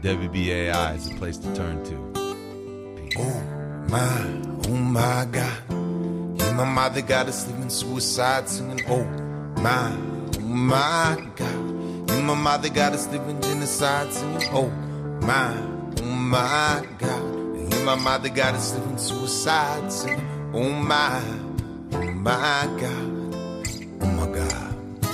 WBAI is a place to turn to. Peace. Oh my God. Yeah, my mother got us living suicide singing, oh my God. Yeah, my mother got us living genocide singing, oh my God. Yeah, my mother got us living suicide singing, oh my God. Oh my God.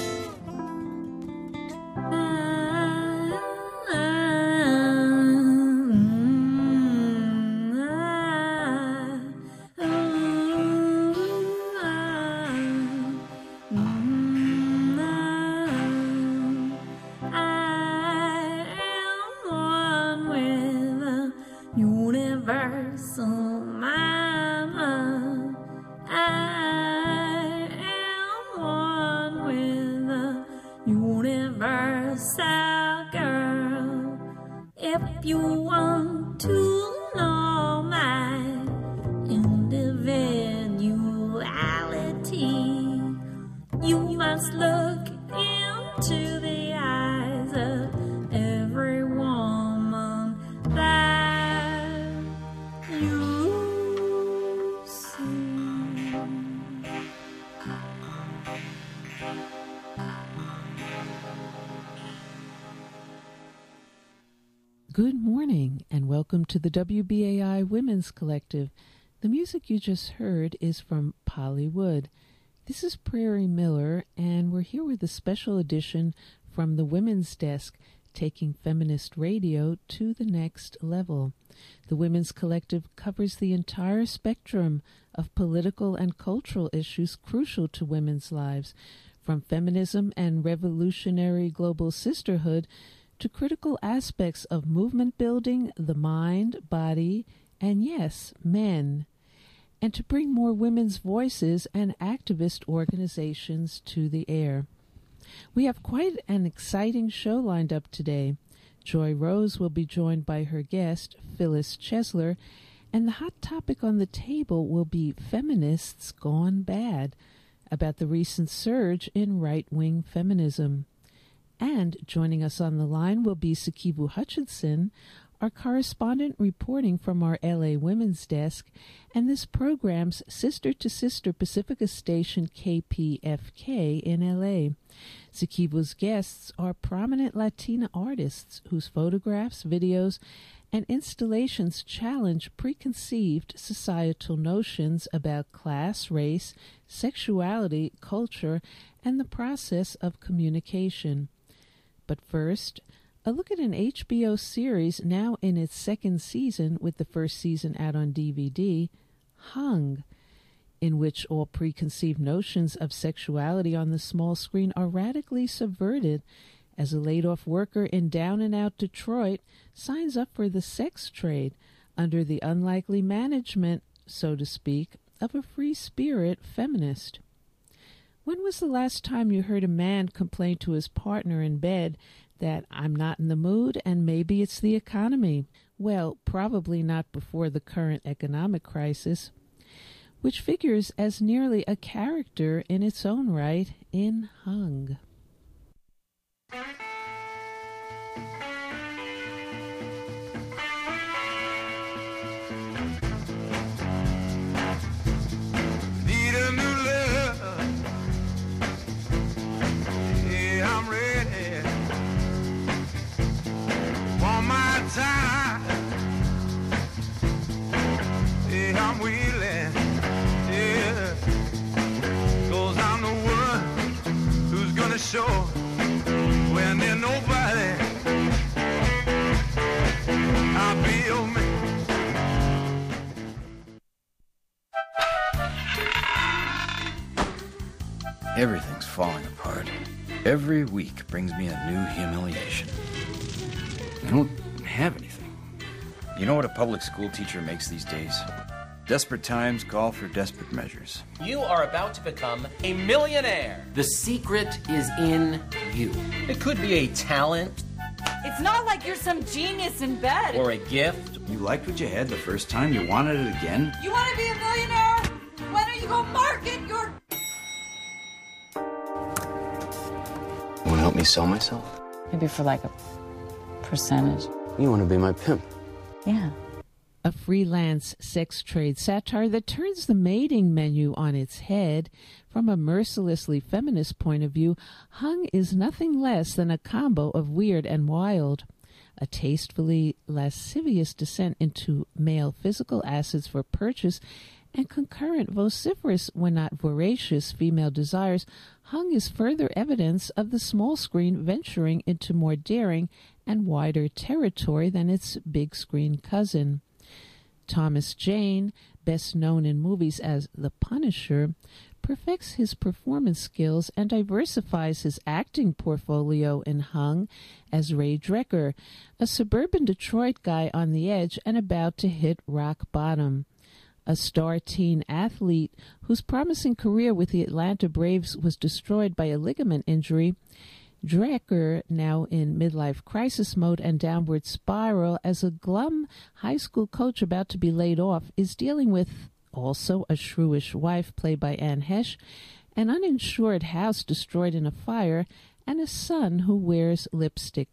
Good morning and welcome to the WBAI Women's Collective. The music you just heard is from Polly Wood. This is Prairie Miller, and we're here with a special edition from the Women's Desk, taking feminist radio to the next level. The Women's Collective covers the entire spectrum of political and cultural issues crucial to women's lives, from feminism and revolutionary global sisterhood to critical aspects of movement building, the mind, body, and yes, men, and to bring more women's voices and activist organizations to the air. We have quite an exciting show lined up today. Joy Rose will be joined by her guest, Phyllis Chesler, and the hot topic on the table will be Feminists Gone Bad, about the recent surge in right-wing feminism. And joining us on the line will be Sikivu Hutchinson, our correspondent reporting from our LA Women's Desk, and this program's sister-to-sister Pacifica station KPFK in LA. Sikivu's guests are prominent Latina artists whose photographs, videos, and installations challenge preconceived societal notions about class, race, sexuality, culture, and the process of communication. But first, a look at an HBO series now in its second season, with the first season out on DVD, Hung, in which all preconceived notions of sexuality on the small screen are radically subverted as a laid-off worker in down-and-out Detroit signs up for the sex trade under the unlikely management, so to speak, of a free-spirit feminist. When was the last time you heard a man complain to his partner in bed that I'm not in the mood and maybe it's the economy? Well, probably not before the current economic crisis, which figures as nearly a character in its own right in Hung. Need a new love. Yeah, I'm ready. Want my time. Yeah, I'm willing. Yeah. 'Cause I'm the one who's gonna show when there's nobody. I'll be your man. Everything's falling apart. Every week brings me a new humiliation. I don't have anything. You know what a public school teacher makes these days? Desperate times call for desperate measures. You are about to become a millionaire. The secret is in you. It could be a talent. It's not like you're some genius in bed. Or a gift. You liked what you had the first time, you wanted it again. You want to be a millionaire? Why don't you go market your... You want to help me sell myself? Maybe for like a percentage. You want to be my pimp. Yeah. A freelance sex trade satire that turns the mating menu on its head. From a mercilessly feminist point of view, Hung is nothing less than a combo of weird and wild. A tastefully lascivious descent into male physical assets for purchase and concurrent vociferous, when not voracious, female desires, Hung is further evidence of the small screen venturing into more daring and wider territory than its big screen cousin. Thomas Jane, best known in movies as The Punisher, perfects his performance skills and diversifies his acting portfolio in Hung as Ray Drecker, a suburban Detroit guy on the edge and about to hit rock bottom. A star teen athlete whose promising career with the Atlanta Braves was destroyed by a ligament injury, Drecker, now in midlife crisis mode and downward spiral as a glum high school coach about to be laid off, is dealing with also a shrewish wife played by Anne Hesh, an uninsured house destroyed in a fire, and a son who wears lipstick.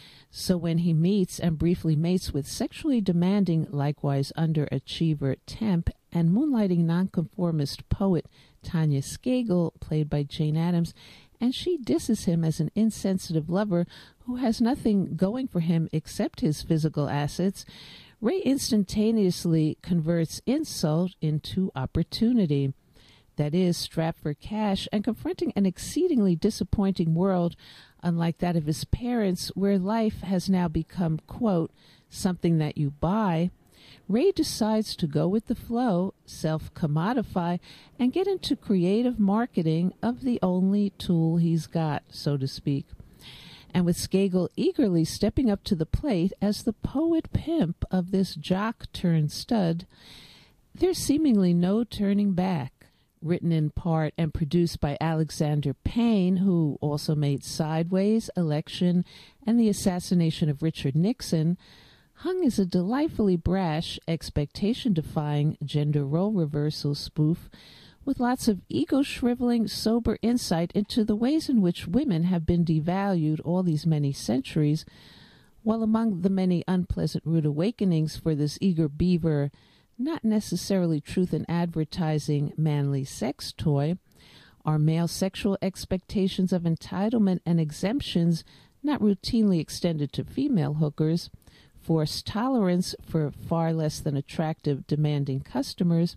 So when he meets and briefly mates with sexually demanding, likewise underachiever temp and moonlighting nonconformist poet Tanya Skagel, played by Jane Addams, and she disses him as an insensitive lover who has nothing going for him except his physical assets, Ray instantaneously converts insult into opportunity. That is, strapped for cash and confronting an exceedingly disappointing world, unlike that of his parents, where life has now become, quote, something that you buy, Ray decides to go with the flow, self-commodify, and get into creative marketing of the only tool he's got, so to speak. And with Skagel eagerly stepping up to the plate as the poet pimp of this jock-turned-stud, there's seemingly no turning back. Written in part and produced by Alexander Payne, who also made Sideways, Election, and the Assassination of Richard Nixon, Hung is a delightfully brash, expectation-defying gender role reversal spoof with lots of ego-shriveling, sober insight into the ways in which women have been devalued all these many centuries, while among the many unpleasant rude awakenings for this eager beaver, not necessarily truth in advertising manly sex toy, are male sexual expectations of entitlement and exemptions not routinely extended to female hookers, forced tolerance for far less than attractive, demanding customers,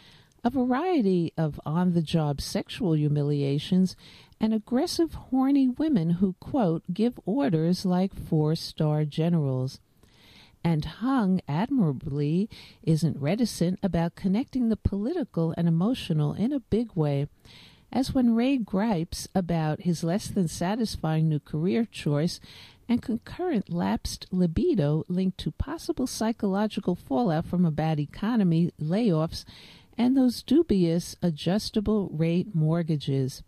a variety of on-the-job sexual humiliations, and aggressive, horny women who, quote, give orders like 4-star generals. And Hung, admirably, isn't reticent about connecting the political and emotional in a big way, as when Ray gripes about his less than satisfying new career choice and concurrent lapsed libido linked to possible psychological fallout from a bad economy, layoffs, and those dubious adjustable rate mortgages.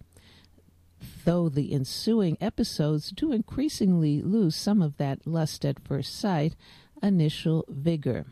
Though the ensuing episodes do increasingly lose some of that lust at first sight initial vigor.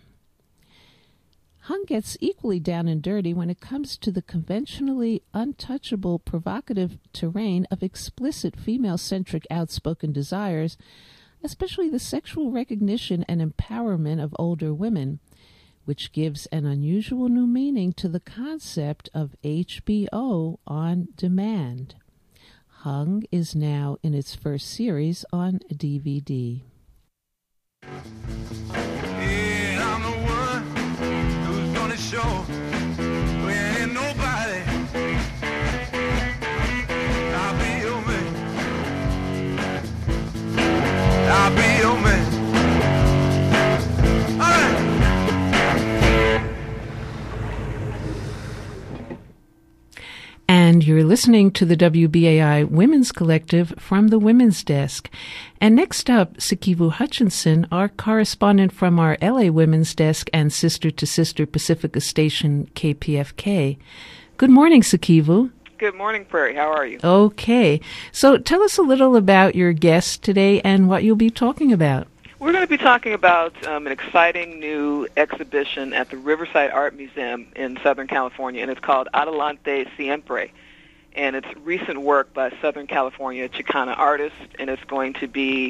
Hung gets equally down and dirty when it comes to the conventionally untouchable, provocative terrain of explicit female-centric outspoken desires, especially the sexual recognition and empowerment of older women, which gives an unusual new meaning to the concept of HBO on demand. Hung is now in its first series on DVD. Yeah, I'm the one who's gonna show there ain't nobody. I'll be your man. I'll be your man. All right. And you're listening to the WBAI Women's Collective from the Women's Desk. And next up, Sikivu Hutchinson, our correspondent from our LA Women's Desk and sister-to-sister Pacifica station KPFK. Good morning, Sikivu. Good morning, Prairie. How are you? Okay. So tell us a little about your guest today and what you'll be talking about. We're going to be talking about an exciting new exhibition at the Riverside Art Museum in Southern California, and it's called Adelante Siempre. And it's recent work by Southern California Chicana artists, and it's going to be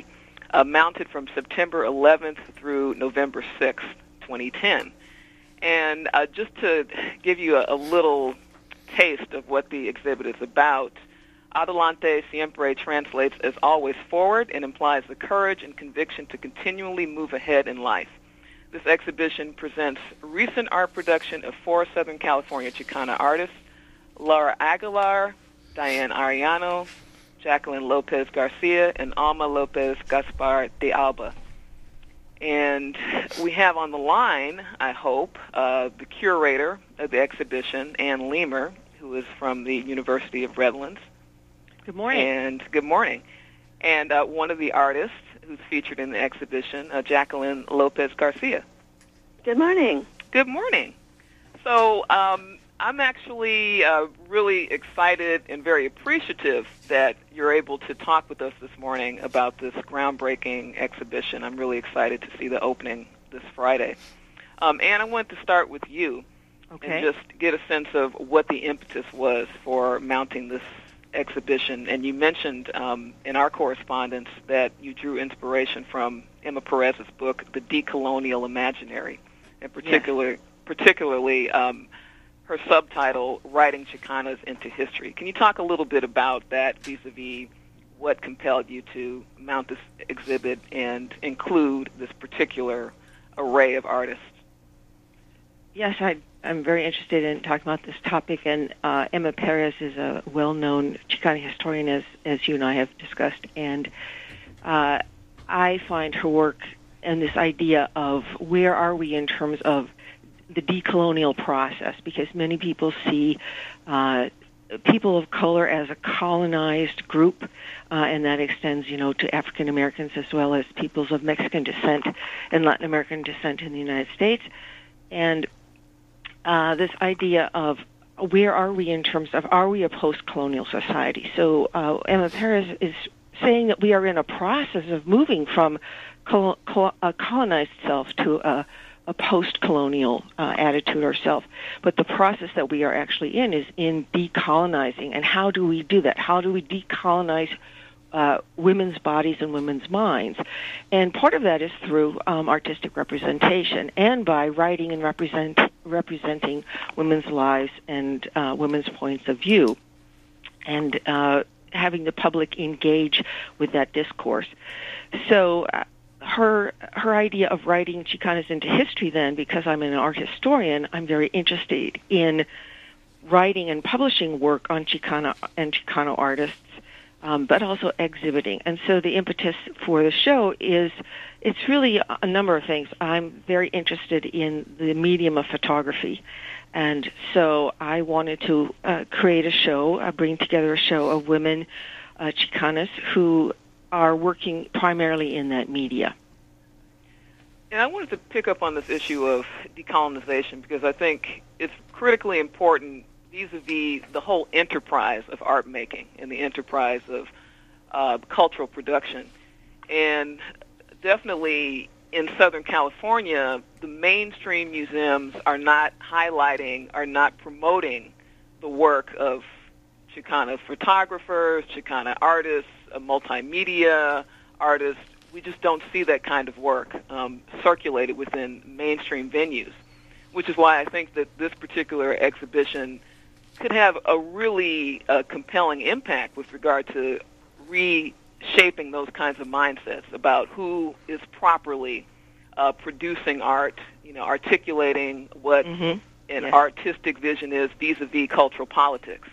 mounted from September 11th through November 6th, 2010. And just to give you a little taste of what the exhibit is about, Adelante Siempre translates as always forward and implies the courage and conviction to continually move ahead in life. This exhibition presents recent art production of 4 Southern California Chicana artists, Laura Aguilar, Diane Arellano, Jacqueline Lopez Garcia, and Alma Lopez Gaspar de Alba. And we have on the line, I hope, the curator of the exhibition, Ann Leamer, who is from the University of Redlands. Good morning. And good morning. And one of the artists who's featured in the exhibition, Jacqueline Lopez Garcia. Good morning. Good morning. So I'm actually really excited and very appreciative that you're able to talk with us this morning about this groundbreaking exhibition. I'm really excited to see the opening this Friday. Ann, I want to start with you and just get a sense of what the impetus was for mounting this exhibition. And you mentioned in our correspondence that you drew inspiration from Emma Perez's book, The Decolonial Imaginary, and particularly her subtitle, Writing Chicanas into History. Can you talk a little bit about that vis-a-vis what compelled you to mount this exhibit and include this particular array of artists? Yes, I'm very interested in talking about this topic, and Emma Perez is a well-known Chicana historian, as you and I have discussed, and I find her work and this idea of where are we in terms of the decolonial process, because many people see people of color as a colonized group, and that extends, to African Americans as well as peoples of Mexican descent and Latin American descent in the United States. And this idea of where are we in terms of, are we a post-colonial society? So Emma Perez is saying that we are in a process of moving from a colonized self to a post-colonial attitude ourselves. But the process that we are actually in is in decolonizing. And how do we do that? How do we decolonize women's bodies and women's minds? And part of that is through artistic representation and by writing and representing women's lives and women's points of view, and having the public engage with that discourse. So her idea of writing Chicanas into history, then, because I'm an art historian, I'm very interested in writing and publishing work on Chicana and Chicano artists, but also exhibiting. And so the impetus for the show is, it's really a number of things. I'm very interested in the medium of photography. And so I wanted to create a show, bring together a show of women Chicanas who are working primarily in that media. And I wanted to pick up on this issue of decolonization because I think it's critically important vis-a-vis the whole enterprise of art making and the enterprise of cultural production. And definitely in Southern California, the mainstream museums are not highlighting, are not promoting the work of Chicana photographers, Chicana artists, multimedia artists. We just don't see that kind of work circulated within mainstream venues, which is why I think that this particular exhibition could have a really compelling impact with regard to reshaping those kinds of mindsets about who is properly producing art, articulating what an artistic vision is vis-a-vis cultural politics.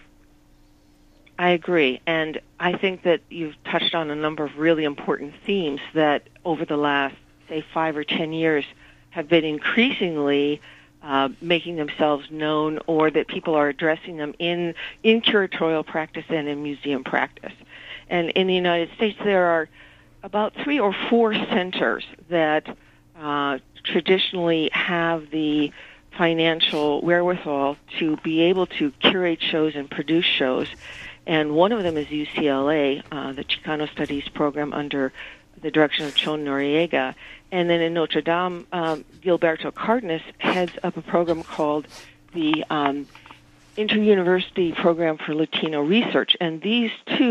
I agree, and I think that you've touched on a number of really important themes that over the last, say, 5 or 10 years have been increasingly making themselves known, or that people are addressing them in curatorial practice and in museum practice. And in the United States, there are about 3 or 4 centers that traditionally have the financial wherewithal to be able to curate shows and produce shows. And one of them is UCLA, the Chicano Studies program under the direction of Chon Noriega. And then in Notre Dame, Gilberto Cardenas heads up a program called the Inter-University Program for Latino Research. And these two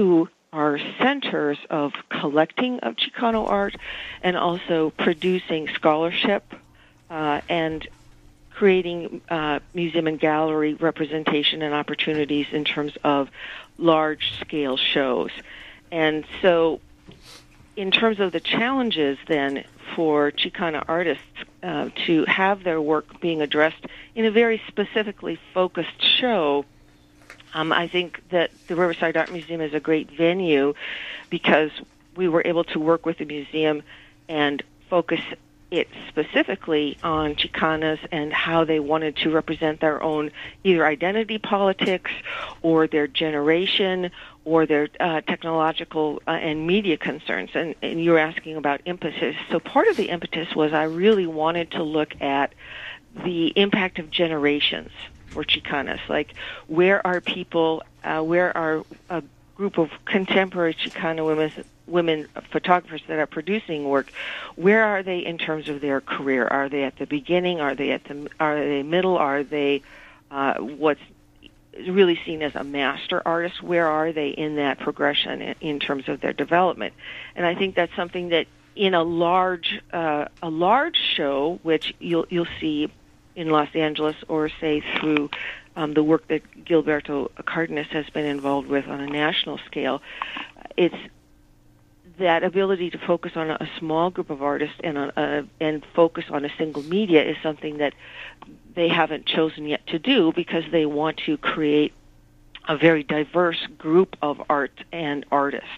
are centers of collecting of Chicano art and also producing scholarship and creating museum and gallery representation and opportunities in terms of large-scale shows. And so in terms of the challenges then for Chicana artists to have their work being addressed in a very specifically focused show, I think that the Riverside Art Museum is a great venue because we were able to work with the museum and focus it specifically on Chicanas and how they wanted to represent their own either identity politics or their generation or their technological and media concerns. And you were asking about impetus. So part of the impetus was I really wanted to look at the impact of generations for Chicanas. Like, where are people, where are a group of contemporary Chicana women photographers that are producing work, where are they in terms of their career? Are they at the beginning? Are they middle? Are they what's really seen as a master artist? Where are they in that progression in terms of their development? And I think that's something that in a large show, which you'll see in Los Angeles, or say through the work that Gilberto Cardenas has been involved with on a national scale, it's that ability to focus on a small group of artists and focus on a single media is something that they haven't chosen yet to do because they want to create a very diverse group of art and artists.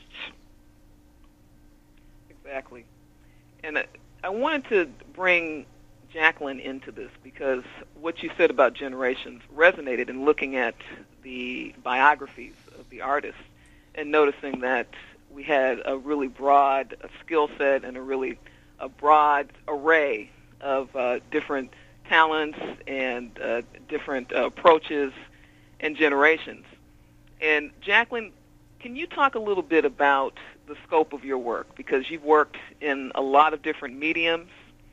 Exactly. And I wanted to bring Jacqueline into this because what you said about generations resonated in looking at the biographies of the artists and noticing that we had a really broad skill set and a broad array of different talents and different approaches and generations. And Jacqueline, can you talk a little bit about the scope of your work? Because you've worked in a lot of different mediums.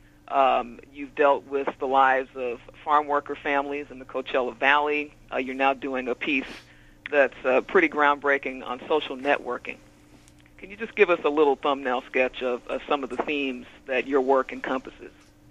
You've dealt with the lives of farm worker families in the Coachella Valley. You're now doing a piece that's pretty groundbreaking on social networking. Can you just give us a little thumbnail sketch of some of the themes that your work encompasses?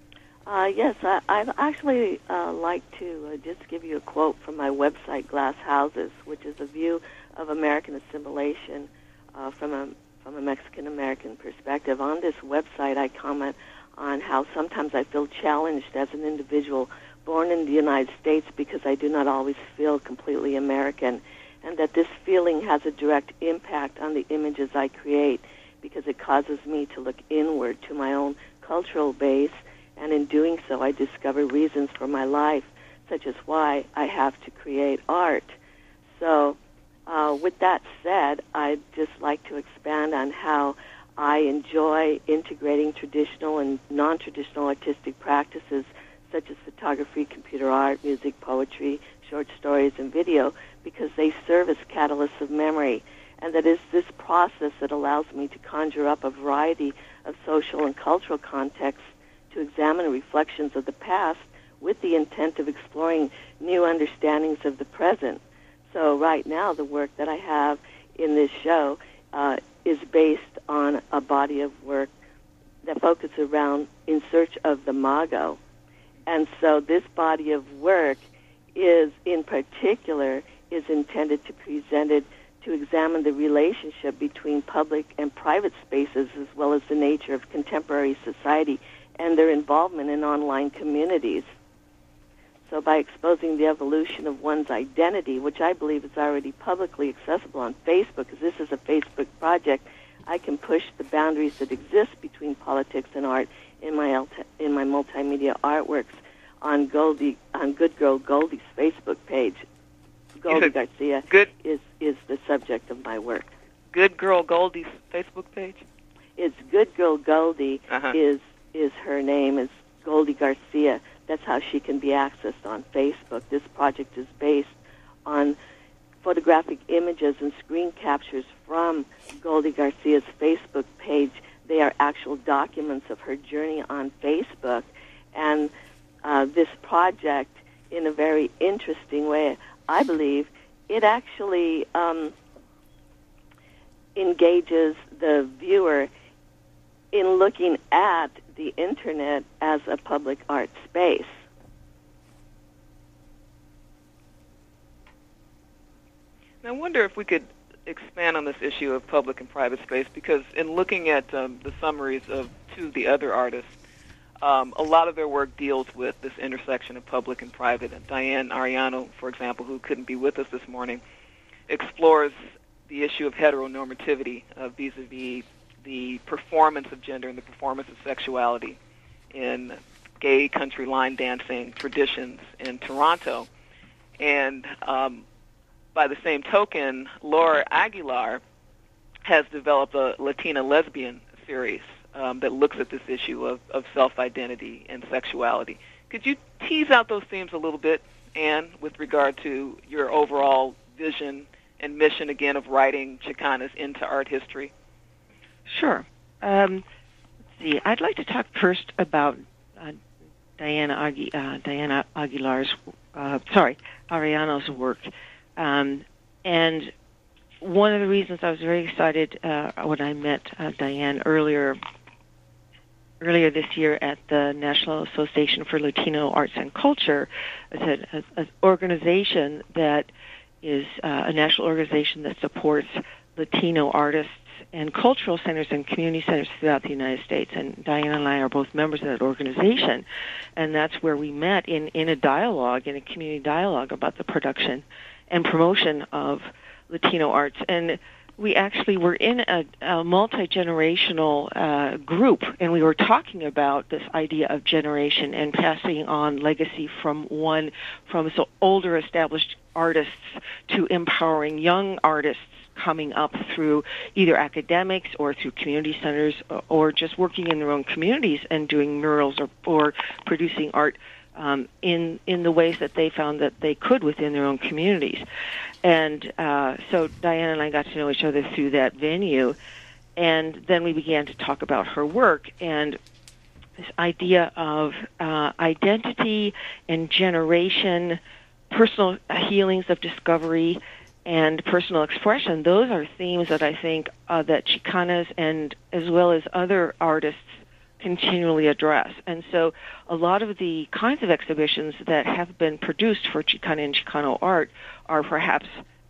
Yes, I'd actually like to just give you a quote from my website, Glass Houses, which is a view of American assimilation from a Mexican-American perspective. On this website, I comment on how sometimes I feel challenged as an individual born in the United States because I do not always feel completely American, and that this feeling has a direct impact on the images I create because it causes me to look inward to my own cultural base, and in doing so I discover reasons for my life, such as why I have to create art. So with that said, I'd just like to expand on how I enjoy integrating traditional and non-traditional artistic practices such as photography, computer art, music, poetry, short stories, and video because they serve as catalysts of memory. And that is this process that allows me to conjure up a variety of social and cultural contexts to examine reflections of the past with the intent of exploring new understandings of the present. So right now, the work that I have in this show is based on a body of work that focuses around In Search of the Mago. And so this body of work is, in particular, is intended to to examine the relationship between public and private spaces as well as the nature of contemporary society and their involvement in online communities. So by exposing the evolution of one's identity, which I believe is already publicly accessible on Facebook, because this is a Facebook project, I can push the boundaries that exist between politics and art in my multimedia artworks on Good Girl Goldie's Facebook page. Goldie Garcia is the subject of my work. Good Girl Goldie's Facebook page? It's Good Girl Goldie is her name, is Goldie Garcia. That's how she can be accessed on Facebook. This project is based on photographic images and screen captures from Goldie Garcia's Facebook page. They are actual documents of her journey on Facebook. And this project, in a very interesting way, I believe, it actually engages the viewer in looking at the Internet as a public art space. I wonder if we could expand on this issue of public and private space, because in looking at the summaries of two of the other artists, a lot of their work deals with this intersection of public and private. And Diane Arellano, for example, who couldn't be with us this morning, explores the issue of heteronormativity vis-a-vis the performance of gender and the performance of sexuality in gay country line dancing traditions in Toronto. And by the same token, Laura Aguilar has developed a Latina lesbian series that looks at this issue of self-identity and sexuality. Could you tease out those themes a little bit, Anne, with regard to your overall vision and mission, again, of writing Chicanas into art history? Sure. Let's see. I'd like to talk first about Diana Arellano's work. And one of the reasons I was very excited when I met Diane earlier this year at the National Association for Latino Arts and Culture, an organization that is a national organization that supports Latino artists and cultural centers and community centers throughout the United States. And Diane and I are both members of that organization. And that's where we met in a dialogue, in a community dialogue about the production and promotion of Latino arts. And we actually were in a multi-generational group, and we were talking about this idea of generation and passing on legacy from older established artists to empowering young artists coming up through either academics or through community centers or just working in their own communities and doing murals or producing art in the ways that they found that they could within their own communities. And so Diane and I got to know each other through that venue, and then we began to talk about her work and this idea of identity and generation, personal healings of discovery, and personal expression. Those are themes that I think that Chicanas and as well as other artists continually address. And so a lot of the kinds of exhibitions that have been produced for Chicana and Chicano art are perhaps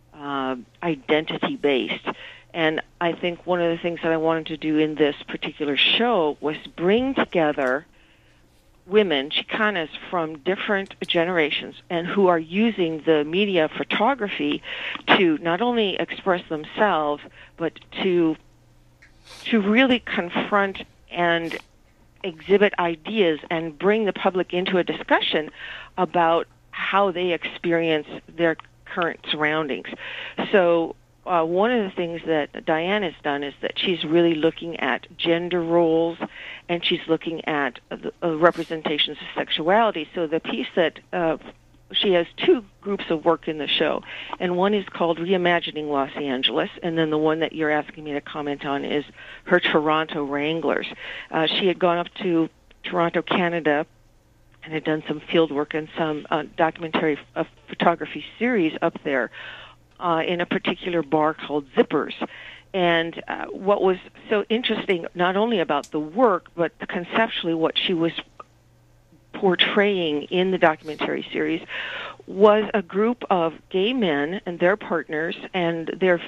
identity-based. And I think one of the things that I wanted to do in this particular show was bring together women, Chicanas from different generations, and who are using the media photography to not only express themselves, but to really confront and exhibit ideas and bring the public into a discussion about how they experience their current surroundings. So one of the things that Diane has done is that she's really looking at gender roles, and she's looking at representations of sexuality. So the piece that she has two groups of work in the show, and one is called Reimagining Los Angeles, and then the one that you're asking me to comment on is her Toronto Wranglers. She had gone up to Toronto, Canada, and had done some field work and some documentary photography series up there in a particular bar called Zippers. And what was so interesting, not only about the work, but conceptually what she was portraying in the documentary series, was a group of gay men and their partners and their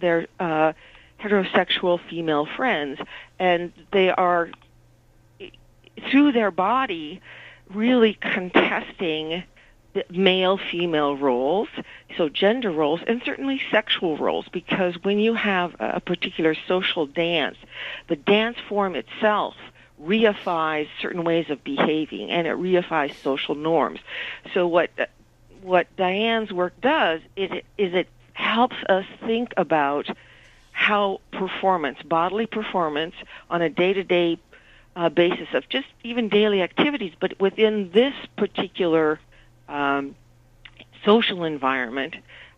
heterosexual female friends. And they are, through their body, really contesting male-female roles, so gender roles, and certainly sexual roles, because when you have a particular social dance, the dance form itself reifies certain ways of behaving, and it reifies social norms. So what Diane's work does is it helps us think about how performance, bodily performance, on a day-to-day basis of just even daily activities, but within this particular social environment,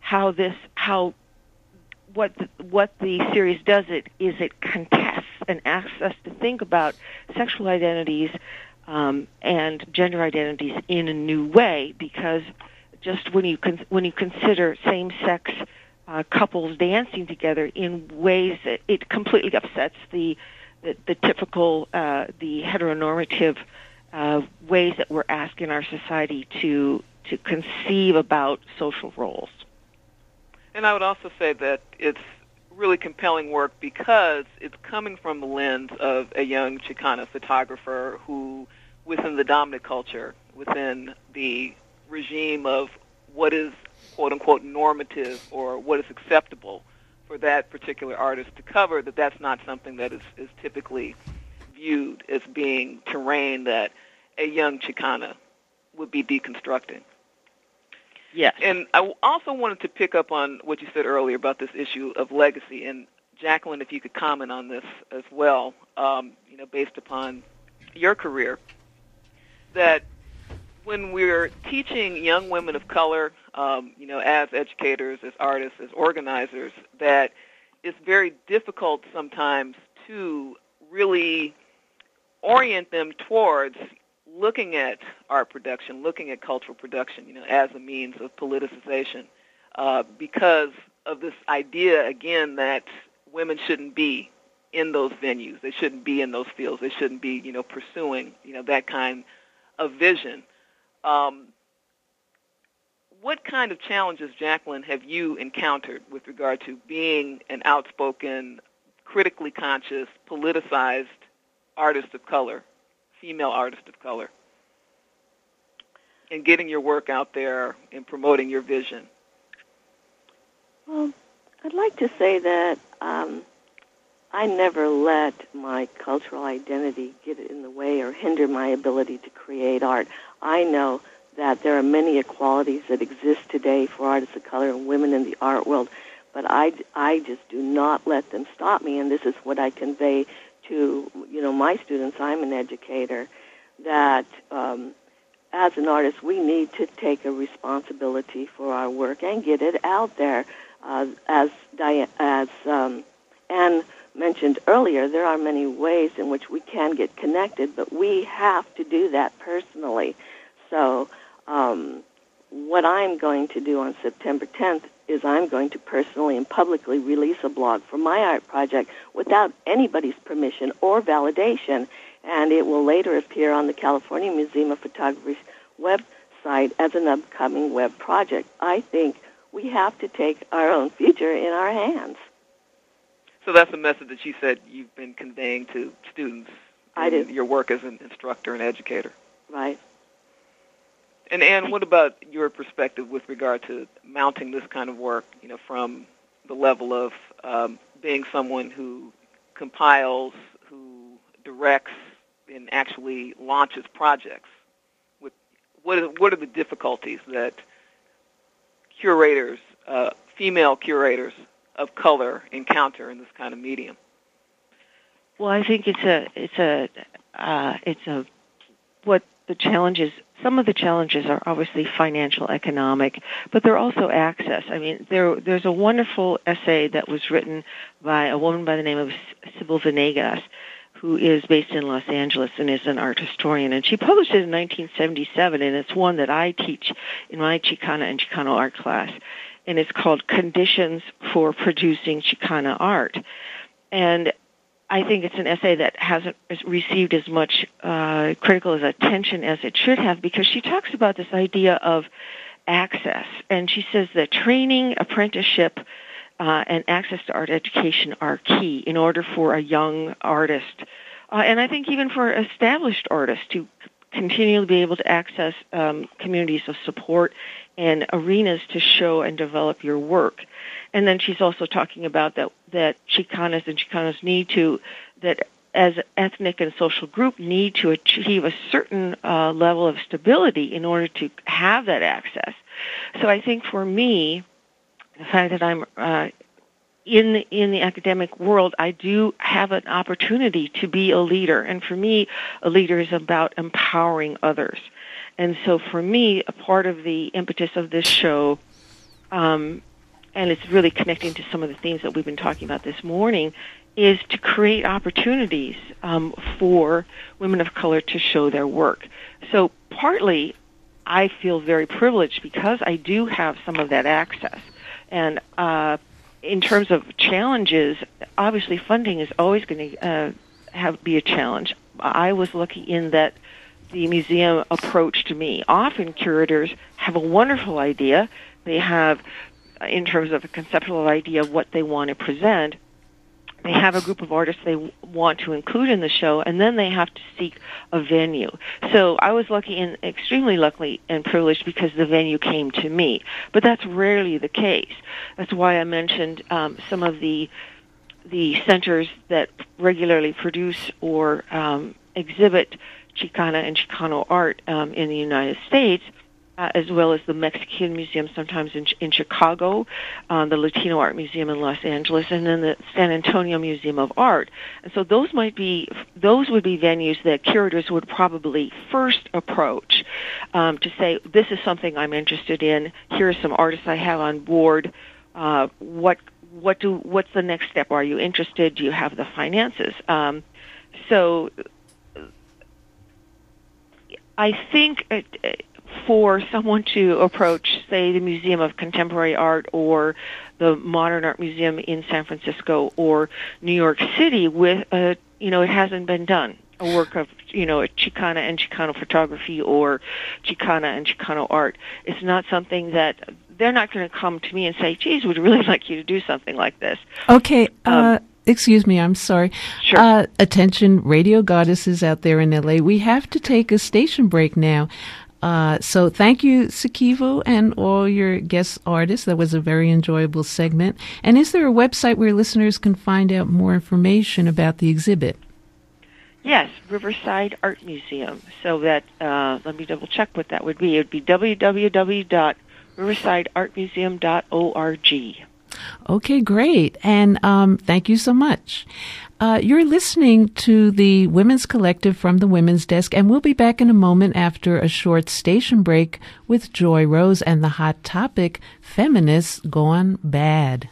what the series does is it contests and asks us to think about sexual identities and gender identities in a new way, because just when you consider same-sex couples dancing together in ways that it completely upsets the typical, the heteronormative ways that we're asked in our society to conceive about social roles. And I would also say that it's really compelling work because it's coming from the lens of a young Chicana photographer who, within the dominant culture, within the regime of what is quote-unquote normative or what is acceptable for that particular artist to cover, that's not something that is typically viewed as being terrain that a young Chicana would be deconstructing. Yes. And I also wanted to pick up on what you said earlier about this issue of legacy. And Jacqueline, if you could comment on this as well, based upon your career, that when we're teaching young women of color, as educators, as artists, as organizers, that it's very difficult sometimes to really orient them towards looking at art production, looking at cultural production, as a means of politicization, because of this idea, again, that women shouldn't be in those venues. They shouldn't be in those fields. They shouldn't be, pursuing, that kind of vision. What kind of challenges, Jacqueline, have you encountered with regard to being an outspoken, critically conscious, politicized artist of color, female artist of color, and getting your work out there and promoting your vision? Well, I'd like to say that I never let my cultural identity get in the way or hinder my ability to create art. I know that there are many equalities that exist today for artists of color and women in the art world, but I just do not let them stop me, and this is what I convey to, my students. I'm an educator, that as an artist, we need to take a responsibility for our work and get it out there. As Anne mentioned earlier, there are many ways in which we can get connected, but we have to do that personally. So what I'm going to do on September 10th is I'm going to personally and publicly release a blog for my art project without anybody's permission or validation, and it will later appear on the California Museum of Photography's website as an upcoming web project. I think we have to take our own future in our hands. So that's a message that you said you've been conveying to students in your work as an instructor and educator. Right. And Anne, what about your perspective with regard to mounting this kind of work, from the level of being someone who compiles, who directs, and actually launches projects? What are the difficulties that curators, female curators of color, encounter in this kind of medium? Well, I think what the challenges. Some of the challenges are obviously financial, economic, but they're also access. I mean, there's a wonderful essay that was written by a woman by the name of Sybil Venegas, who is based in Los Angeles and is an art historian. And she published it in 1977, and it's one that I teach in my Chicana and Chicano art class. And it's called Conditions for Producing Chicana Art. And I think it's an essay that hasn't received as much critical attention as it should have, because she talks about this idea of access. And she says that training, apprenticeship, and access to art education are key in order for a young artist, and I think even for established artists, to continually be able to access communities of support and arenas to show and develop your work. And then she's also talking about that Chicanas and Chicanos that as an ethnic and social group need to achieve a certain level of stability in order to have that access. So I think for me, the fact that I'm in the academic world, I do have an opportunity to be a leader. And for me, a leader is about empowering others. And so for me, a part of the impetus of this show, and it's really connecting to some of the themes that we've been talking about this morning, is to create opportunities for women of color to show their work. So partly, I feel very privileged because I do have some of that access. And in terms of challenges, obviously funding is always going to be a challenge. I was lucky in that the museum approached me. Often curators have a wonderful idea. They have, in terms of a conceptual idea of what they want to present, they have a group of artists they want to include in the show, and then they have to seek a venue. So I was extremely lucky and privileged because the venue came to me. But that's rarely the case. That's why I mentioned some of the centers that regularly produce or exhibit Chicana and Chicano art in the United States, as well as the Mexican Museum sometimes in Chicago, the Latino Art Museum in Los Angeles, and then the San Antonio Museum of Art. And so those would be venues that curators would probably first approach to say, this is something I'm interested in. Here are some artists I have on board. What's the next step? Are you interested? Do you have the finances? So I think for someone to approach, say, the Museum of Contemporary Art or the Modern Art Museum in San Francisco or New York City with it hasn't been done. A work of, Chicana and Chicano photography or Chicana and Chicano art. It's not something that they're not going to come to me and say, geez, we'd really like you to do something like this. Okay. Excuse me, I'm sorry. Sure. Attention, radio goddesses out there in L.A., we have to take a station break now. So thank you, Sikivo, and all your guest artists. That was a very enjoyable segment. And is there a website where listeners can find out more information about the exhibit? Yes, Riverside Art Museum. So that, let me double check what that would be. It would be www.riversideartmuseum.org. Okay, great. And thank you so much. You're listening to the Women's Collective from the Women's Desk, and we'll be back in a moment after a short station break with Joy Rose and the hot topic, Feminists Gone Bad.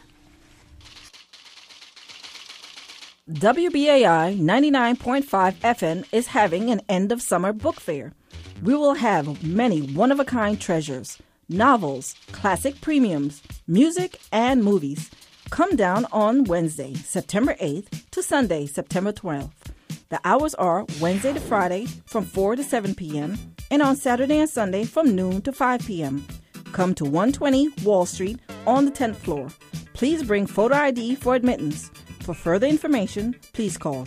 WBAI 99.5 FM is having an end-of-summer book fair. We will have many one-of-a-kind treasures, novels, classic premiums, music, and movies. Come down on Wednesday, September 8th to Sunday, September 12th. The hours are Wednesday to Friday from 4 to 7 p.m. and on Saturday and Sunday from noon to 5 p.m. Come to 120 Wall Street on the 10th floor. Please bring photo ID for admittance. For further information, please call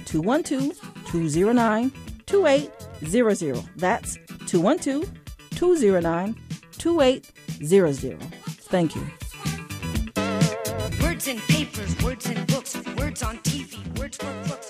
212-209-2800. That's 212-209-2800. Thank you. Words in papers, words in books, words on TV, words for books.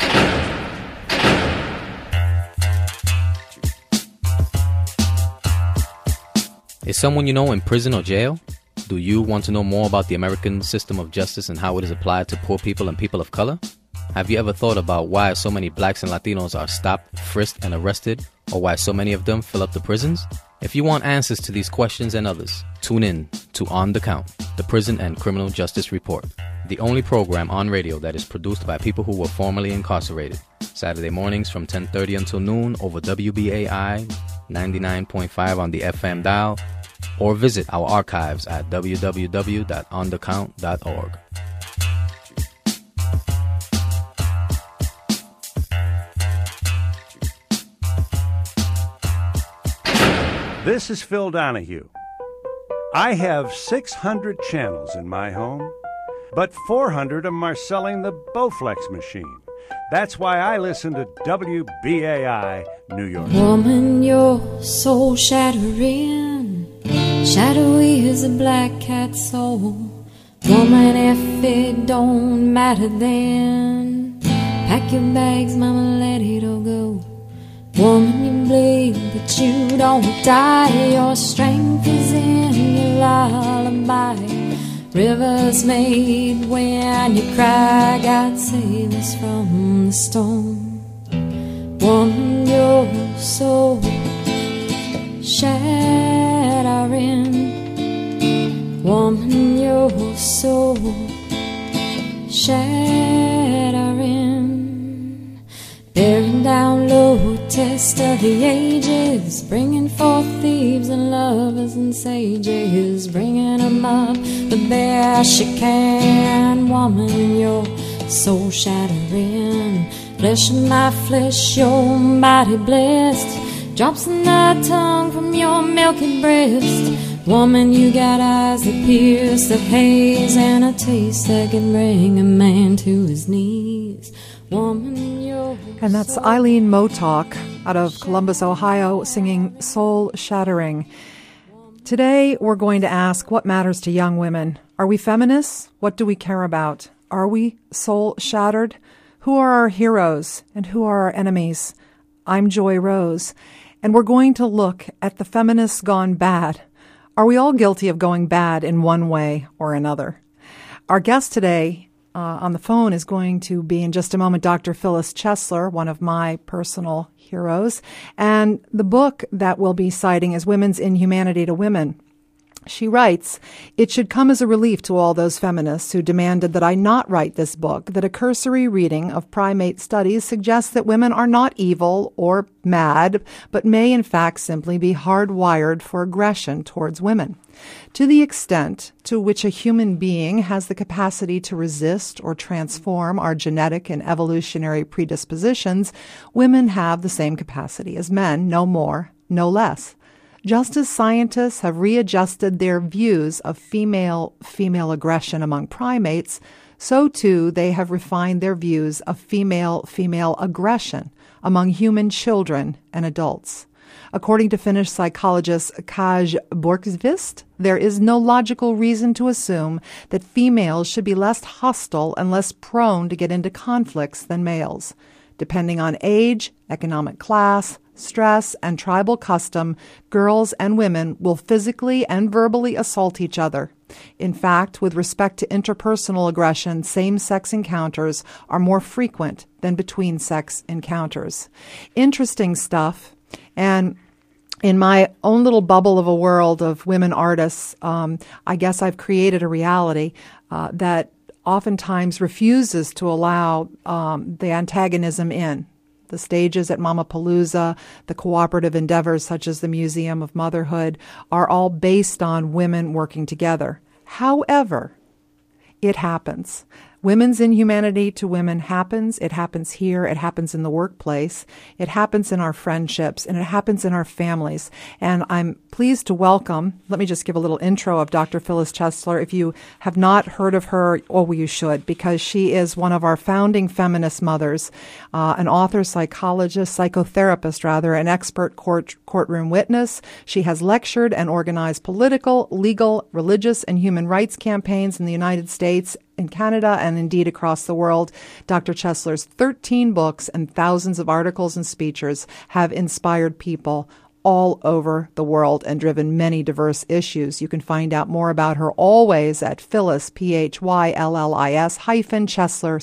Is someone you know in prison or jail? Do you want to know more about the American system of justice and how it is applied to poor people and people of color? Have you ever thought about why so many blacks and Latinos are stopped, frisked, and arrested, or why so many of them fill up the prisons? If you want answers to these questions and others, tune in to On the Count, the Prison and Criminal Justice Report, the only program on radio that is produced by people who were formerly incarcerated. Saturday mornings from 10:30 until noon over WBAI 99.5 on the FM dial, or visit our archives at www.onthecount.org. This is Phil Donahue. I have 600 channels in my home, but 400 of them are selling the Bowflex machine. That's why I listen to WBAI New York. Woman, you're so shattering. Shadowy as a black cat's soul. Woman, if it don't matter then, pack your bags, mama, let it all go. Woman, you bleed, but you don't die. Your strength is in your lullaby. Rivers made when you cry. God save us from the storm. Woman, you're so shattering. Woman, you're so shattering. Bearing down low, tell best of the ages, bringing forth thieves and lovers and sages, bringing them up the best she can. Woman, you're soul shattering, flesh of my flesh, you're mighty blessed, drops in the tongue from your milky breast. Woman, you got eyes that pierce the haze, and a taste that can bring a man to his knees. Woman, you're... And that's Eileen Motok out of Columbus, Ohio, singing Soul Shattering. Today, we're going to ask what matters to young women. Are we feminists? What do we care about? Are we soul shattered? Who are our heroes and who are our enemies? I'm Joy Rose, and we're going to look at the feminists gone bad. Are we all guilty of going bad in one way or another? Our guest today on the phone is going to be, in just a moment, Dr. Phyllis Chesler, one of my personal heroes. And the book that we'll be citing is Women's Inhumanity to Women. She writes, "It should come as a relief to all those feminists who demanded that I not write this book that a cursory reading of primate studies suggests that women are not evil or mad, but may in fact simply be hardwired for aggression towards women. To the extent to which a human being has the capacity to resist or transform our genetic and evolutionary predispositions, women have the same capacity as men, no more, no less. Just as scientists have readjusted their views of female aggression among primates, so too they have refined their views of female aggression among human children and adults. According to Finnish psychologist Kaj Borgqvist, there is no logical reason to assume that females should be less hostile and less prone to get into conflicts than males. Depending on age, economic class, stress, and tribal custom, girls and women will physically and verbally assault each other. In fact, with respect to interpersonal aggression, same-sex encounters are more frequent than between-sex encounters." Interesting stuff. And in my own little bubble of a world of women artists, I guess I've created a reality that oftentimes refuses to allow the antagonism in. The stages at Mamapalooza, the cooperative endeavors such as the Museum of Motherhood are all based on women working together. However, it happens. Women's inhumanity to women happens. It happens here. It happens in the workplace. It happens in our friendships, and it happens in our families. And I'm pleased to welcome, let me just give a little intro of Dr. Phyllis Chesler. If you have not heard of her, you should, because she is one of our founding feminist mothers, an author, psychologist, psychotherapist, an expert courtroom witness. She has lectured and organized political, legal, religious, and human rights campaigns in the United States, in Canada, and indeed across the world. Dr. Chesler's 13 books and thousands of articles and speeches have inspired people all over the world and driven many diverse issues. You can find out more about her always at Phyllis, Phyllis Chesler,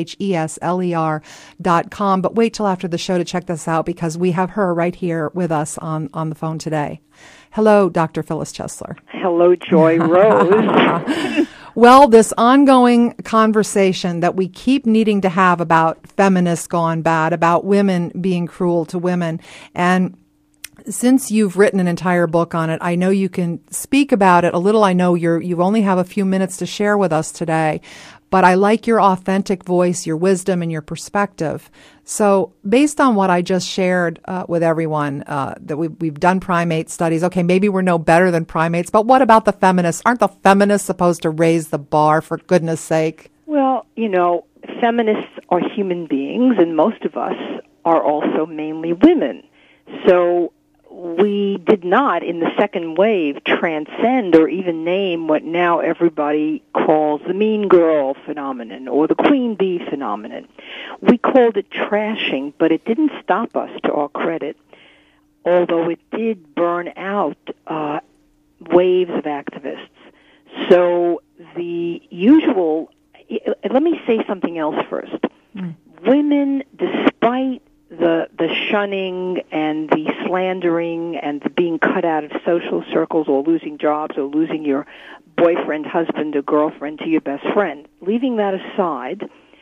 CHESLER.com. But wait till after the show to check this out, because we have her right here with us on the phone today. Hello, Dr. Phyllis Chesler. Hello, Joy Rose. Well, this ongoing conversation that we keep needing to have about feminists gone bad, about women being cruel to women, and since you've written an entire book on it, I know you can speak about it a little. I know you only have a few minutes to share with us today, but I like your authentic voice, your wisdom, and your perspective. So based on what I just shared with everyone, that we've done primate studies. Okay, maybe we're no better than primates, but what about the feminists? Aren't the feminists supposed to raise the bar, for goodness sake? Well, feminists are human beings, and most of us are also mainly women. So we did not, in the second wave, transcend or even name what now everybody calls the mean girl phenomenon or the queen bee phenomenon. We called it trashing, but it didn't stop us, to our credit, although it did burn out waves of activists. So the usual... Let me say something else first. Women, despite the shunning and the slandering and the being cut out of social circles or losing jobs or losing your boyfriend, husband, or girlfriend to your best friend, leaving that aside,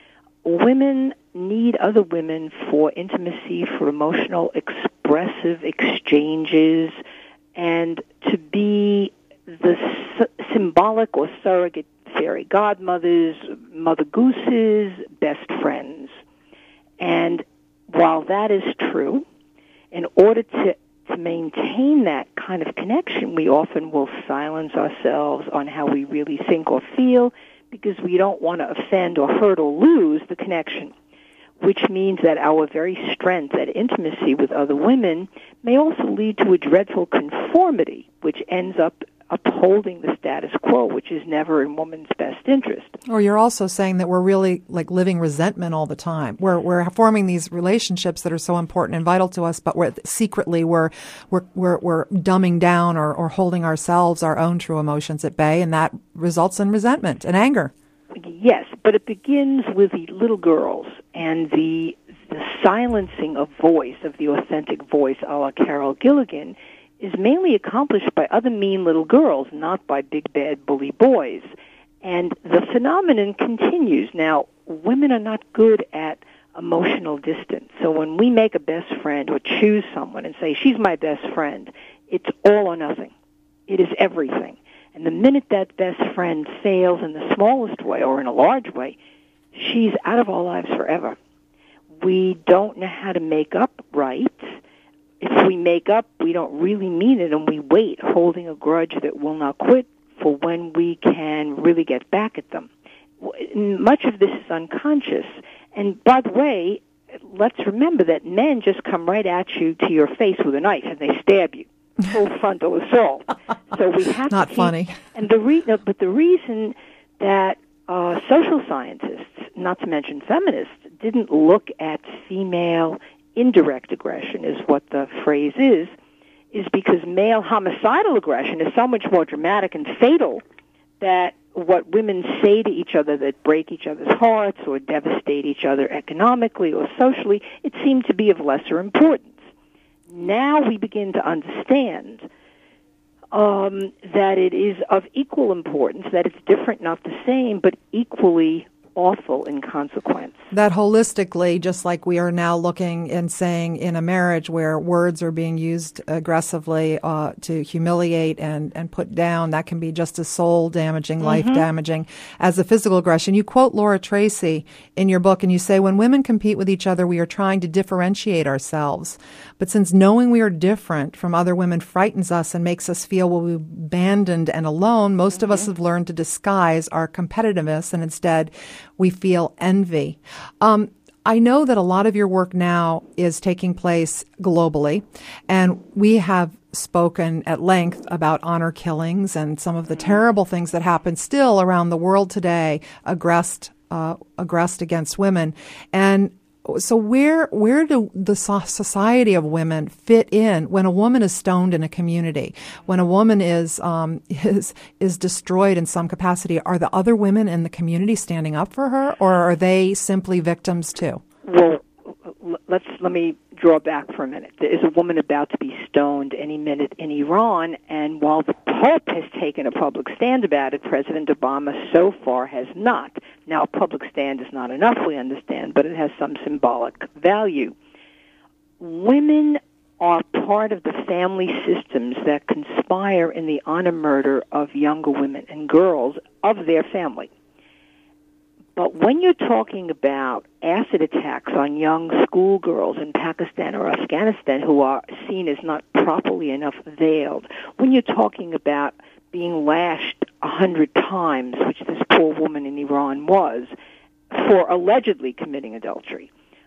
women need other women for intimacy, for emotional, expressive exchanges, and to be the symbolic or surrogate fairy godmothers, mother gooses, best friends. And while that is true, in order to maintain that kind of connection, we often will silence ourselves on how we really think or feel because we don't want to offend or hurt or lose the connection, which means that our very strength at intimacy with other women may also lead to a dreadful conformity, which ends up upholding the status quo, which is never in woman's best interest. Or you're also saying that we're really like living resentment all the time. We're forming these relationships that are so important and vital to us, but we're dumbing down or holding ourselves, our own true emotions at bay, and that results in resentment and anger. Yes, but it begins with the little girls and the silencing of voice, of the authentic voice, a la Carol Gilligan, is mainly accomplished by other mean little girls, not by big bad bully boys. And the phenomenon continues. Now, women are not good at emotional distance. So when we make a best friend or choose someone and say, she's my best friend, it's all or nothing. It is everything. And the minute that best friend fails in the smallest way or in a large way, she's out of our lives forever. We don't know how to make up right. If we make up, we don't really mean it, and we wait, holding a grudge that will not quit for when we can really get back at them. Much of this is unconscious. And by the way, let's remember that men just come right at you to your face with a knife and they stab you. Full frontal assault. So we have not to funny. And the reason that social scientists, not to mention feminists, didn't look at female indirect aggression, is what the phrase is because male homicidal aggression is so much more dramatic and fatal that what women say to each other that break each other's hearts or devastate each other economically or socially, it seemed to be of lesser importance. Now we begin to understand that it is of equal importance, that it's different, not the same, but equally awful in consequence. That holistically, just like we are now looking and saying in a marriage where words are being used aggressively to humiliate and put down, that can be just as soul damaging, life damaging as a physical aggression. You quote Laura Tracy in your book and you say, when women compete with each other, we are trying to differentiate ourselves. But since knowing we are different from other women frightens us and makes us feel we'll be abandoned and alone, most of us have learned to disguise our competitiveness, and instead we feel envy. I know that a lot of your work now is taking place globally, and we have spoken at length about honor killings and some of the terrible things that happen still around the world today, aggressed against women. And so where do the society of women fit in when a woman is stoned in a community, when a woman is destroyed in some capacity? Are the other women in the community standing up for her, or are they simply victims too? Well, let me draw back for a minute. There is a woman about to be stoned any minute in Iran, and while the Pope has taken a public stand about it, President Obama so far has not. Now, a public stand is not enough, we understand, but it has some symbolic value. Women are part of the family systems that conspire in the honor murder of younger women and girls of their family. But when you're talking about acid attacks on young schoolgirls in Pakistan or Afghanistan who are seen as not properly enough veiled, when you're talking about being lashed 100 times, which this poor woman in Iran was, for allegedly committing adultery,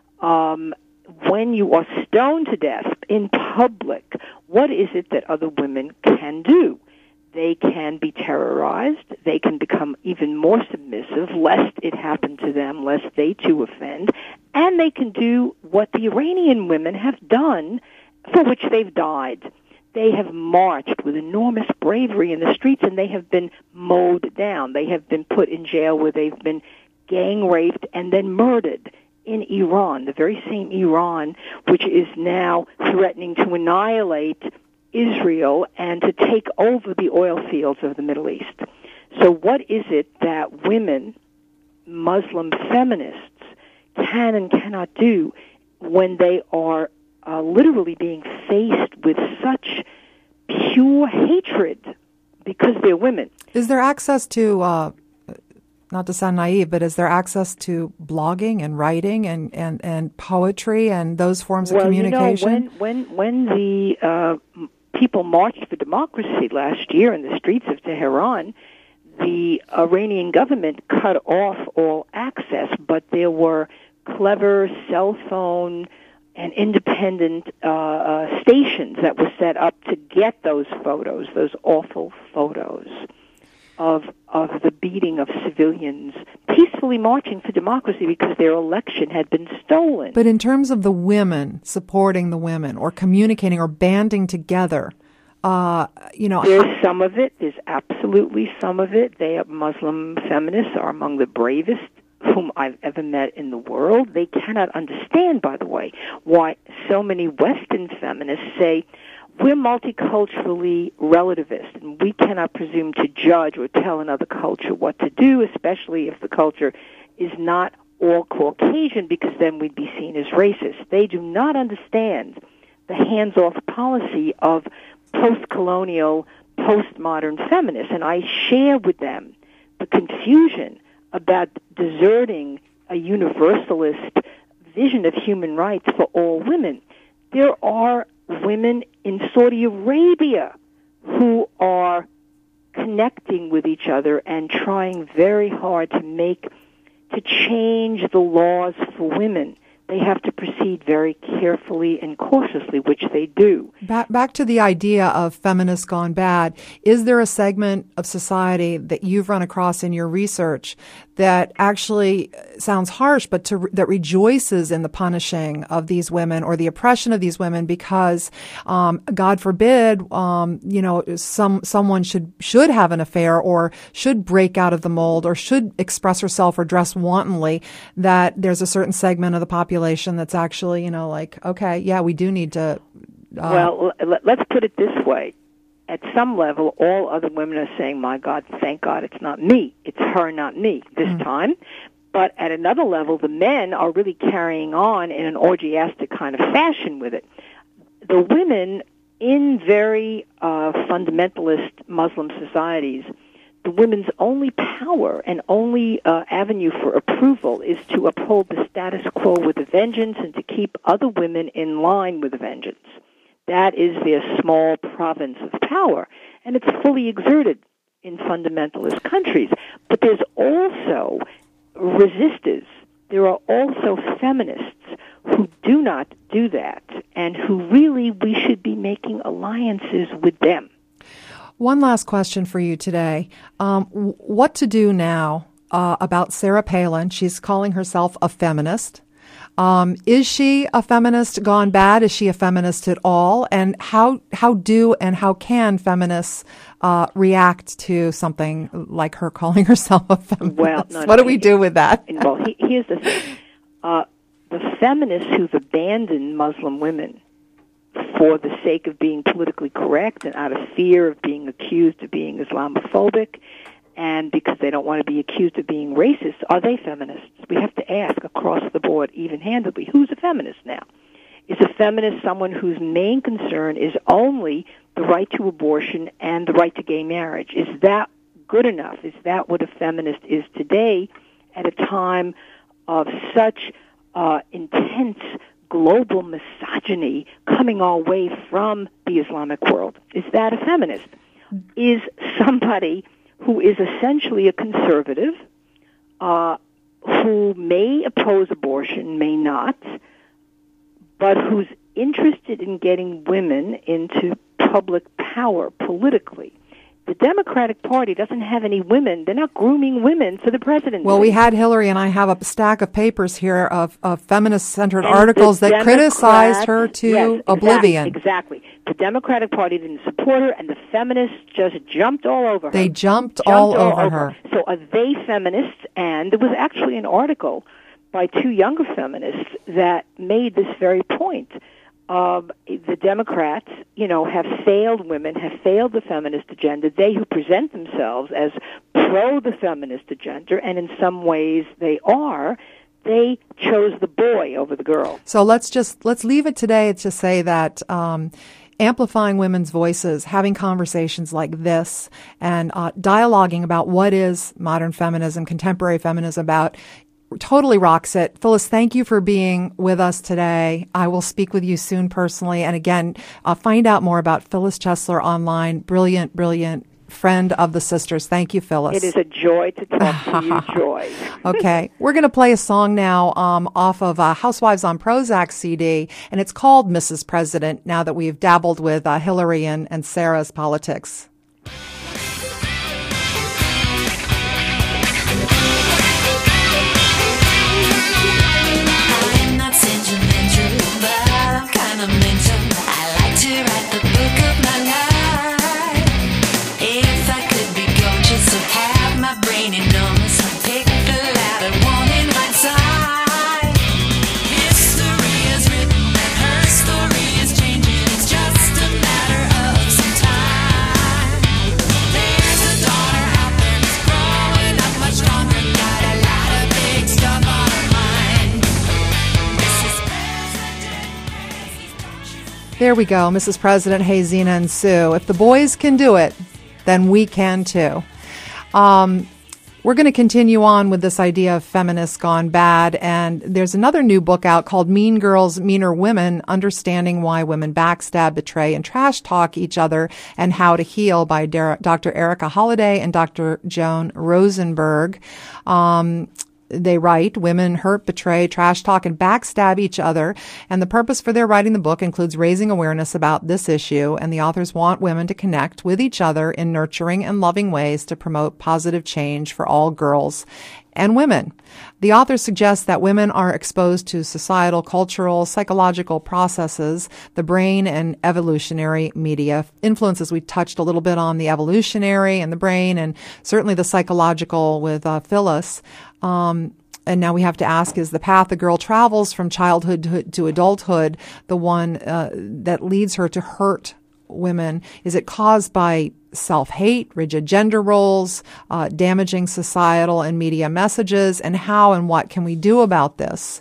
when you are stoned to death in public, what is it that other women can do? They can be terrorized. They can become even more submissive, lest it happen to them, lest they too offend. And they can do what the Iranian women have done, for which they've died. They have marched with enormous bravery in the streets, and they have been mowed down. They have been put in jail where they've been gang raped and then murdered in Iran, the very same Iran which is now threatening to annihilate Israel and to take over the oil fields of the Middle East. So what is it that women, Muslim feminists, can and cannot do when they are literally being faced with such pure hatred because they're women. Is there access to, not to sound naive, but is there access to blogging and writing and poetry and those forms of communication? When the people marched for democracy last year in the streets of Tehran, the Iranian government cut off all access, but there were clever cell phone and independent stations that were set up to get those photos, those awful photos of the beating of civilians peacefully marching for democracy because their election had been stolen. But in terms of the women, supporting the women or communicating or banding together, there's some of it. There's absolutely some of it. Muslim feminists are among the bravest whom I've ever met in the world. They cannot understand, by the way, why so many Western feminists say we're multiculturally relativist and we cannot presume to judge or tell another culture what to do, especially if the culture is not all Caucasian, because then we'd be seen as racist. They do not understand the hands-off policy of post-colonial, postmodern feminists, and I share with them the confusion about deserting a universalist vision of human rights for all women. There are women in Saudi Arabia who are connecting with each other and trying very hard to change the laws for women. They have to proceed very carefully and cautiously, which they do. Back to the idea of feminists gone bad, is there a segment of society that you've run across in your research that actually sounds harsh, but that rejoices in the punishing of these women or the oppression of these women because, God forbid, someone should have an affair or should break out of the mold or should express herself or dress wantonly, that there's a certain segment of the population that's actually, okay, yeah, we do need to. Well, let's put it this way. At some level, all other women are saying, my God, thank God it's not me. It's her, not me this time. But at another level, the men are really carrying on in an orgiastic kind of fashion with it. The women in very fundamentalist Muslim societies, the women's only power and only avenue for approval is to uphold the status quo with a vengeance and to keep other women in line with a vengeance. That is their small province of power, and it's fully exerted in fundamentalist countries. But there's also resistors. There are also feminists who do not do that, and who really we should be making alliances with them. One last question for you today. What to do now about Sarah Palin? She's calling herself a feminist. Is she a feminist gone bad? Is she a feminist at all? And how can feminists react to something like her calling herself a feminist? Well, what do we do with that? Well, here's the thing. The feminists who've abandoned Muslim women for the sake of being politically correct and out of fear of being accused of being Islamophobic and because they don't want to be accused of being racist, are they feminists? We have to ask across the board, even-handedly, who's a feminist now? Is a feminist someone whose main concern is only the right to abortion and the right to gay marriage? Is that good enough? Is that what a feminist is today at a time of such intense global misogyny coming our way from the Islamic world? Is that a feminist? Is somebody who is essentially a conservative, who may oppose abortion, may not, but who's interested in getting women into public power politically? The Democratic Party doesn't have any women. They're not grooming women for the presidency. Well, we had Hillary, and I have a stack of papers here of feminist-centered articles that criticized her to oblivion. Exactly. The Democratic Party didn't support her, and the feminists just jumped all over her. They jumped all over her. So are they feminists? And there was actually an article by two younger feminists that made this very point. The Democrats, have failed women, have failed the feminist agenda. They who present themselves as pro the feminist agenda, and in some ways they are, they chose the boy over the girl. So let's leave it today to say that amplifying women's voices, having conversations like this, and dialoguing about what is modern feminism, contemporary feminism about, totally rocks it. Phyllis, thank you for being with us today. I will speak with you soon personally. And again, find out more about Phyllis Chesler online. Brilliant, brilliant friend of the sisters. Thank you, Phyllis. It is a joy to talk to you, Joy. Okay. We're going to play a song now off of Housewives on Prozac CD, and it's called Mrs. President, now that we've dabbled with Hillary and Sarah's politics. There we go, Mrs. President, hey, Zena and Sue. If the boys can do it, then we can too. We're going to continue on with this idea of feminists gone bad, and there's another new book out called Mean Girls, Meaner Women, Understanding Why Women Backstab, Betray, and Trash Talk Each Other and How to Heal by Dr. Erica Holliday and Dr. Joan Rosenberg. They write, women hurt, betray, trash talk, and backstab each other. And the purpose for their writing the book includes raising awareness about this issue. And the authors want women to connect with each other in nurturing and loving ways to promote positive change for all girls and women. The authors suggest that women are exposed to societal, cultural, psychological processes, the brain, and evolutionary media influences. We touched a little bit on the evolutionary and the brain, and certainly the psychological with Phyllis. And now we have to ask, is the path a girl travels from childhood to adulthood the one that leads her to hurt women? Is it caused by self-hate, rigid gender roles, damaging societal and media messages, and how and what can we do about this?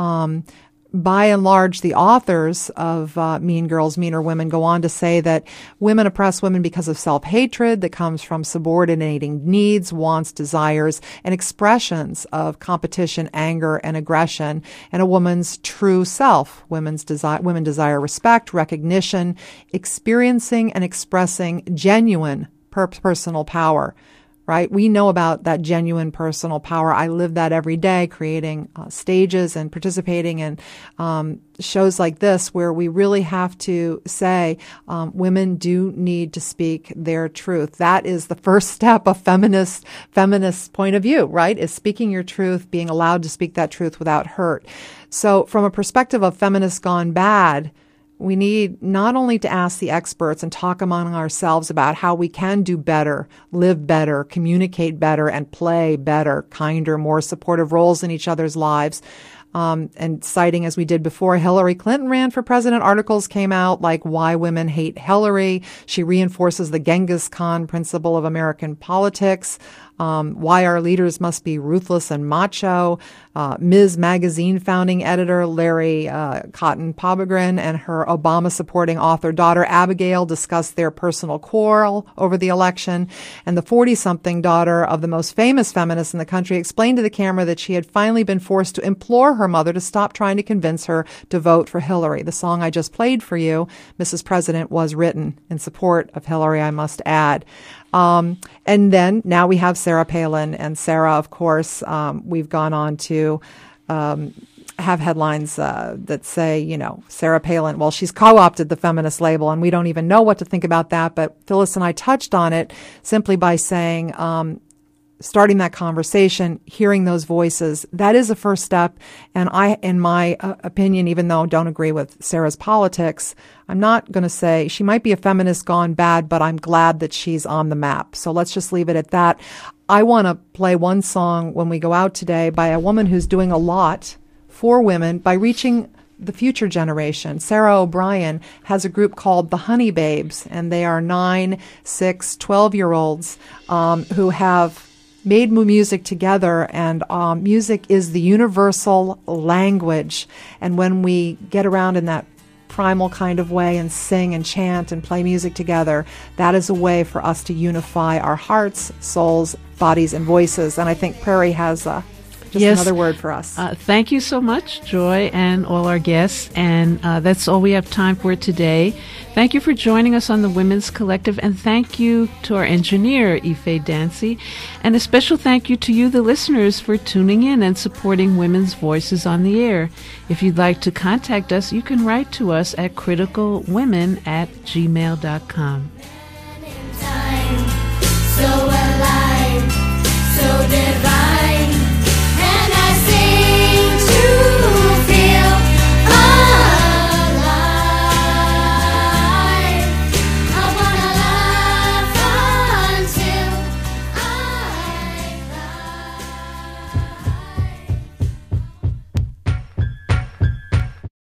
By and large, the authors of Mean Girls, Meaner Women go on to say that women oppress women because of self-hatred that comes from subordinating needs, wants, desires, and expressions of competition, anger, and aggression, and a woman's true self. Women desire respect, recognition, experiencing and expressing genuine personal power. Right? We know about that genuine personal power. I live that every day, creating stages and participating in shows like this where we really have to say women do need to speak their truth. That is the first step of feminist point of view, right? Is speaking your truth, being allowed to speak that truth without hurt. So from a perspective of feminists gone bad, we need not only to ask the experts and talk among ourselves about how we can do better, live better, communicate better, and play better, kinder, more supportive roles in each other's lives. And citing, as we did before, Hillary Clinton ran for president, articles came out like Why Women Hate Hillary. She reinforces the Genghis Khan principle of American politics. Why our leaders must be ruthless and macho. Ms. Magazine founding editor Larry Cotton Pobegren and her Obama-supporting author-daughter Abigail discussed their personal quarrel over the election. And the 40-something daughter of the most famous feminist in the country explained to the camera that she had finally been forced to implore her mother to stop trying to convince her to vote for Hillary. The song I just played for you, Mrs. President, was written in support of Hillary, I must add. And then now we have Sarah Palin, and Sarah, of course, we've gone on to have headlines that say, you know, Sarah Palin, well, she's co-opted the feminist label, and we don't even know what to think about that. But Phyllis and I touched on it simply by saying, starting that conversation, hearing those voices, that is a first step. And I, in my opinion, even though I don't agree with Sarah's politics, I'm not going to say she might be a feminist gone bad, but I'm glad that she's on the map. So let's just leave it at that. I want to play one song when we go out today by a woman who's doing a lot for women by reaching the future generation. Sarah O'Brien has a group called the Honey Babes, and they are 9, 6, 12-year-olds who have made music together, and music is the universal language. And when we get around in that primal kind of way and sing and chant and play music together, that is a way for us to unify our hearts, souls, bodies, and voices. And I think Prairie has just another word for us. Thank you so much, Joy, and all our guests. And that's all we have time for today. Thank you for joining us on the Women's Collective, and thank you to our engineer, Ife Dancy. And a special thank you to you, the listeners, for tuning in and supporting women's voices on the air. If you'd like to contact us, you can write to us at criticalwomen@gmail.com. So